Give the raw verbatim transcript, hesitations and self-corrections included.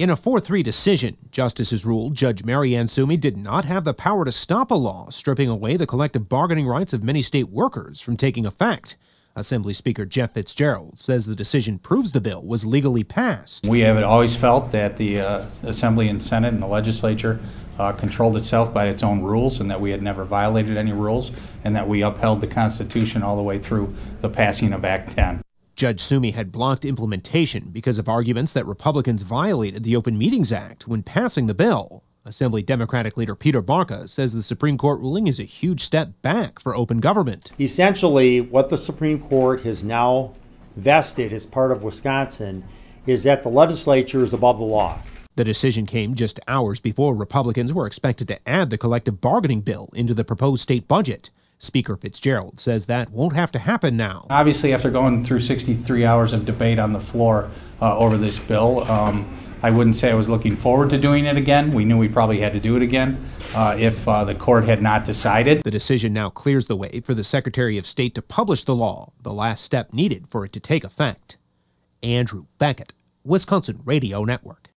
In a four three decision, justices ruled Judge Mary Ann Sumi did not have the power to stop a law stripping away the collective bargaining rights of many state workers from taking effect. Assembly Speaker Jeff Fitzgerald says the decision proves the bill was legally passed. We have always felt that the uh, Assembly and Senate and the legislature uh, controlled itself by its own rules, and that we had never violated any rules, and that we upheld the Constitution all the way through the passing of Act ten. Judge Sumi had blocked implementation because of arguments that Republicans violated the Open Meetings Act when passing the bill. Assembly Democratic leader Peter Barca says the Supreme Court ruling is a huge step back for open government. Essentially, what the Supreme Court has now vested as part of Wisconsin is that the legislature is above the law. The decision came just hours before Republicans were expected to add the collective bargaining bill into the proposed state budget. Speaker Fitzgerald says that won't have to happen now. Obviously, after going through sixty-three hours of debate on the floor uh, over this bill, um, I wouldn't say I was looking forward to doing it again. We knew we probably had to do it again uh, if uh, the court had not decided. The decision now clears the way for the Secretary of State to publish the law, the last step needed for it to take effect. Andrew Beckett, Wisconsin Radio Network.